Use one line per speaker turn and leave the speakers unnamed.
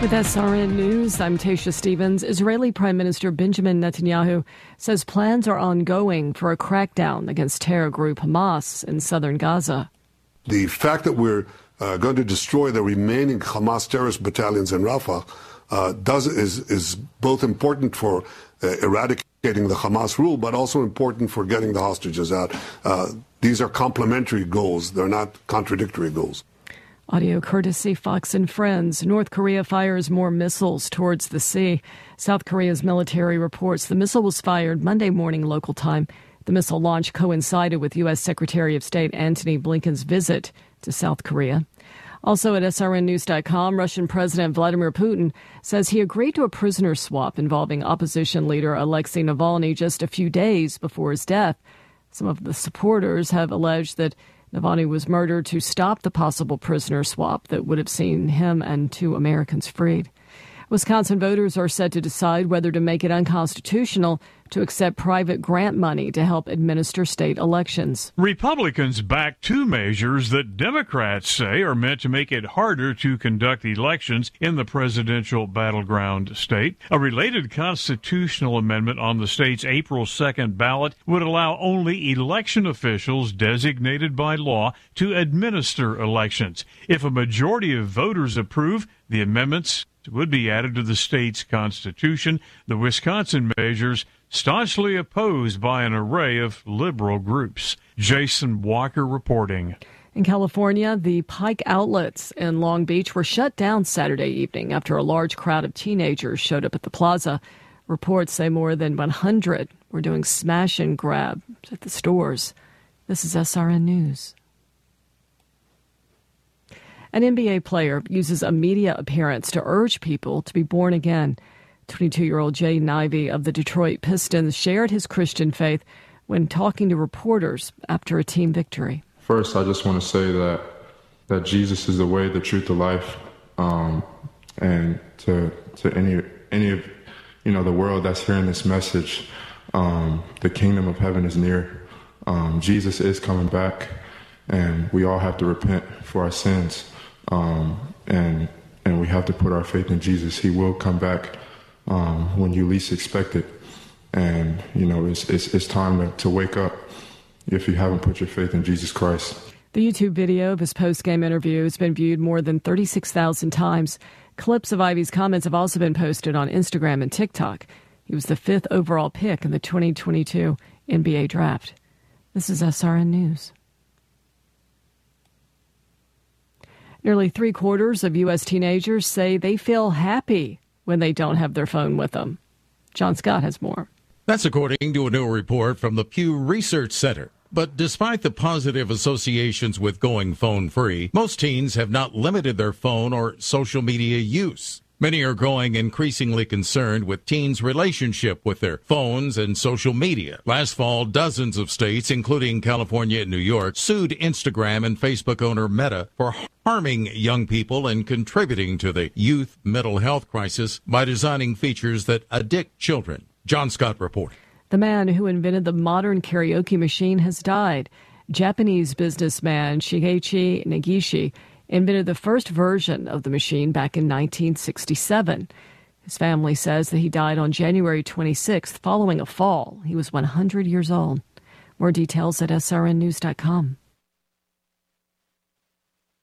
With SRN News, I'm Tasha Stevens. Israeli Prime Minister Benjamin Netanyahu says plans are ongoing for a crackdown against terror group Hamas in southern Gaza.
The fact that we're going to destroy the remaining Hamas terrorist battalions in Rafah is both important for eradicating the Hamas rule, but also important for getting the hostages out. These are complementary goals. They're not contradictory goals.
Audio courtesy Fox and Friends. North Korea fires more missiles towards the sea. South Korea's military reports the missile was fired Monday morning local time. The missile launch coincided with U.S. Secretary of State Antony Blinken's visit to South Korea. Also at srnnews.com, Russian President Vladimir Putin says he agreed to a prisoner swap involving opposition leader Alexei Navalny just a few days before his death. Some of the supporters have alleged that Navalny was murdered to stop the possible prisoner swap that would have seen him and 2 Americans freed. Wisconsin voters are set to decide whether to make it unconstitutional to accept private grant money to help administer state elections.
Republicans back 2 measures that Democrats say are meant to make it harder to conduct elections in the presidential battleground state. A related constitutional amendment on the state's April 2nd ballot would allow only election officials designated by law to administer elections. If a majority of voters approve, the amendments would be added to the state's constitution. The Wisconsin measures staunchly opposed by an array of liberal groups. Jason Walker reporting.
In California, the Pike outlets in Long Beach were shut down Saturday evening after a large crowd of teenagers showed up at the plaza. Reports say more than 100 were doing smash and grab at the stores. This is SRN News. An NBA player uses a media appearance to urge people to be born again. 22-year-old Jaden Ivey of the Detroit Pistons shared his Christian faith when talking to reporters after a team victory.
First, I just want to say that Jesus is the way, the truth, the life, and to any of the world that's hearing this message, the kingdom of heaven is near. Jesus is coming back, and we all have to repent for our sins. And we have to put our faith in Jesus. He will come back when you least expect it. And, it's time to wake up if you haven't put your faith in Jesus Christ.
The YouTube video of his post-game interview has been viewed more than 36,000 times. Clips of Ivey's comments have also been posted on Instagram and TikTok. He was the 5th overall pick in the 2022 NBA draft. This is SRN News. Nearly 3/4 of U.S. teenagers say they feel happy when they don't have their phone with them. John Scott has more.
That's according to a new report from the Pew Research Center. But despite the positive associations with going phone-free, most teens have not limited their phone or social media use. Many are growing increasingly concerned with teens' relationship with their phones and social media. Last fall, dozens of states, including California and New York, sued Instagram and Facebook owner Meta for harming young people and contributing to the youth mental health crisis by designing features that addict children. John Scott reporting.
The man who invented the modern karaoke machine has died. Japanese businessman Shigechi Negishi invented the first version of the machine back in 1967. His family says that he died on January 26th following a fall. He was 100 years old. More details at srnnews.com.